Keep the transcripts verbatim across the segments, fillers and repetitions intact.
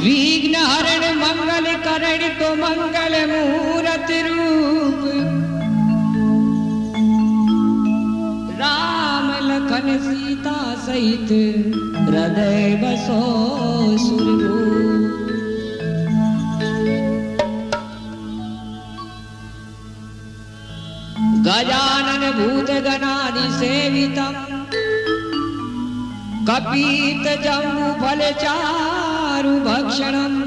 विघ्न हरण मंगल करण तो मंगल मूरत रूप राम लखन सीता सहित हृदय बसो सुरभूप। गजानन भूत गणादि सेवितम् कपीत जम्बू फल चारु भक्षणम्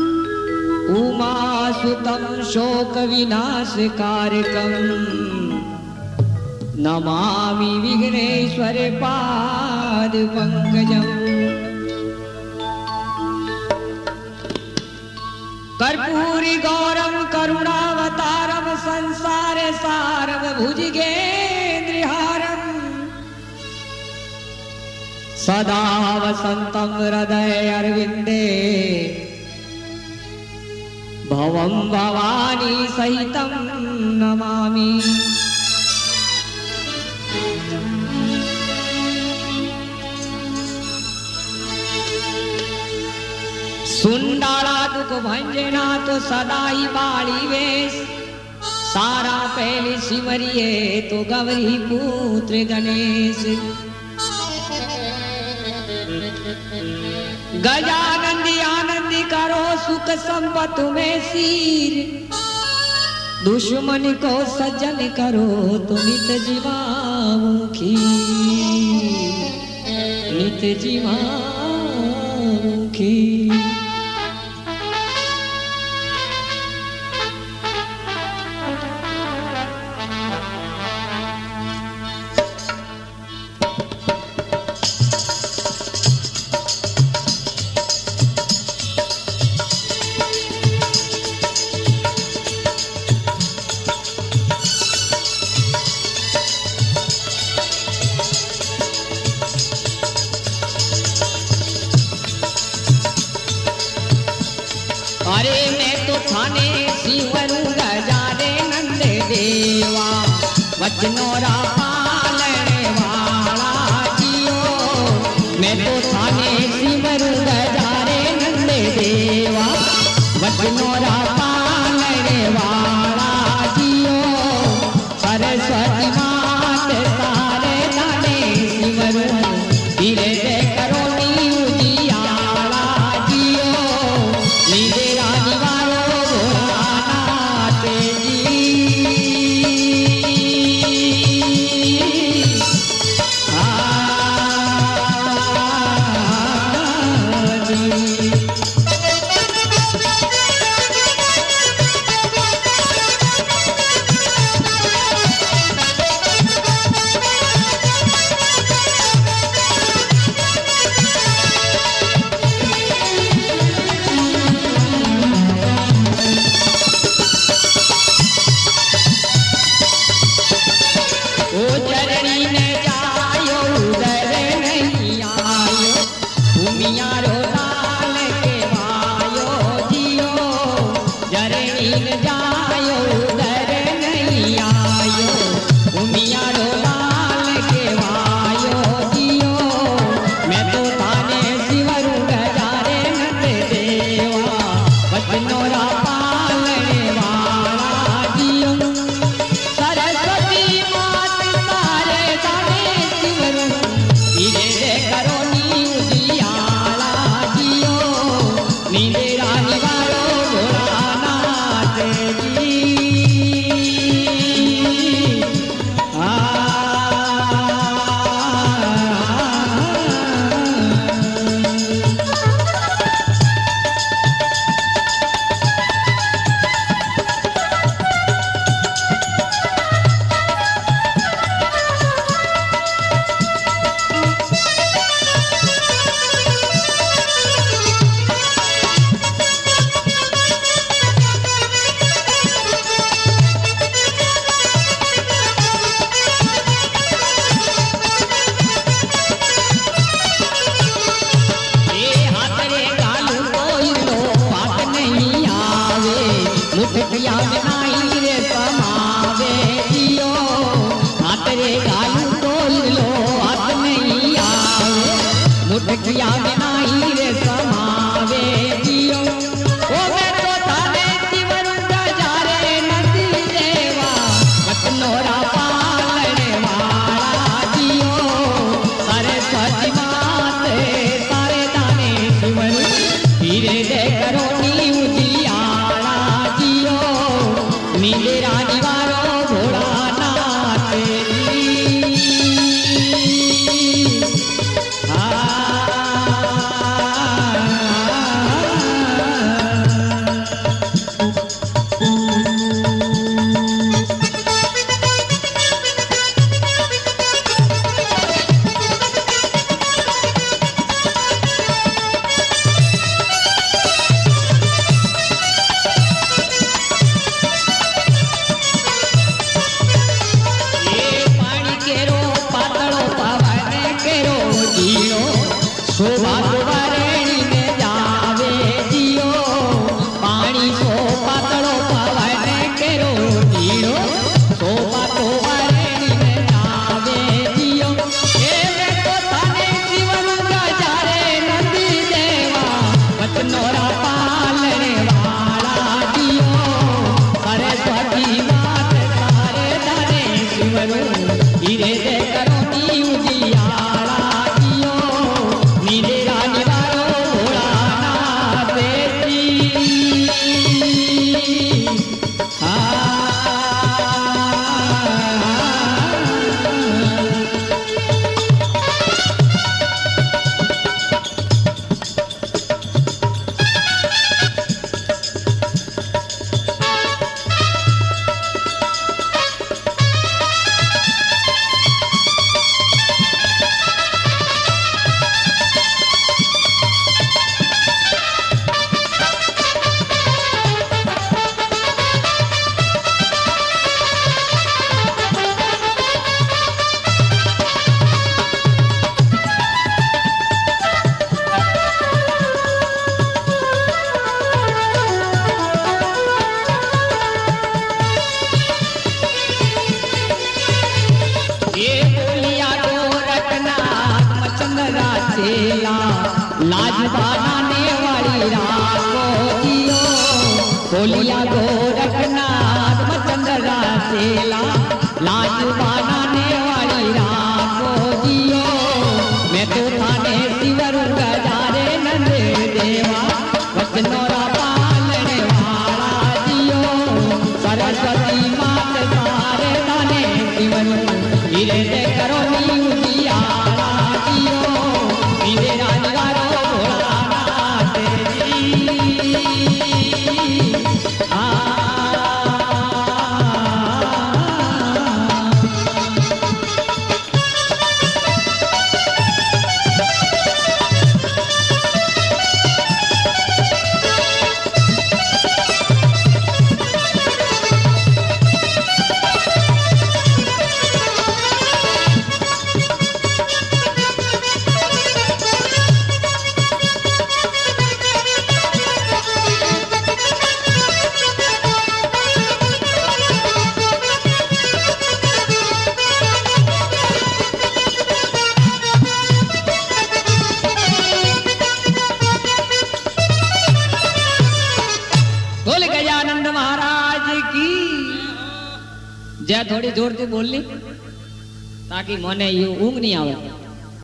उमासुतं शोक विनाश कारकम् नमामि विघ्नेश्वर पाद पंकजम्। कर्पूरी गौरम करुणावतारम संसार सारम भुजगेन्द्रहारम सदा वसंतम हृदय अरविंदे भवम भवानी सहितम नमामि। सुंडाला दुख भंजना तो सदा ही बाड़ी वेश सारा पहले सिमरिए तो गौरी पुत्र गणेश। गजानंदी आनंदी करो सुख संपत में सीर दुश्मन को सज्जन करो तो नित जीवामुखी नित जीवामुखी। अरे मैं तो थाने शिवरु गजारे नंद देवा वचनोरा पालने वाला जियो। मैं तो थाने शिवरु गजारे नंद देवा वचनोरा पालने वाला जियो। सरस्वती मात सारे दाने शिवरु धीरे दे करो नी उजियाला जियो। नीले मुठिया में नाही रे समावे जियो। शिवरू हीरे दे करो नी उजियारा जियो नीले रानी वारो भोलानाथ जी हाँ लाज बनाने वाली राखो जियो बोलिया गोरखनाथ मचंद्रा सेला लाज बनाने वाली राखो जियो मैं तो थाने शिवरू गजारे नंदे देवा वचनोरा पालने वाला जियो सरस्वती मात सारे थाने शिवरू हीरे दे करो नी उजियारा जियो हीरे रानी वारो भोलानाथ जी गजानंद महाराज की जय। थोड़ी जोर से बोलनी ताकि मने ये ऊँग नहीं आवे।